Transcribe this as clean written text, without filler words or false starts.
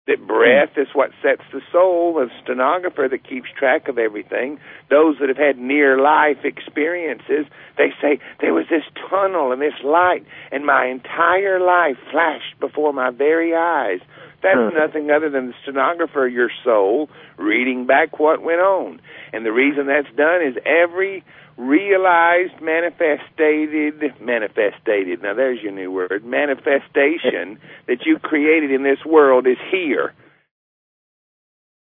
that breath is what sets the soul. The stenographer that keeps track of everything, those that have had near-life experiences, they say, there was this tunnel and this light, and my entire life flashed before my very eyes. That's nothing other than the stenographer, your soul, reading back what went on. And the reason that's done is every realized manifested, now there's your new word, manifestation that you created in this world is here.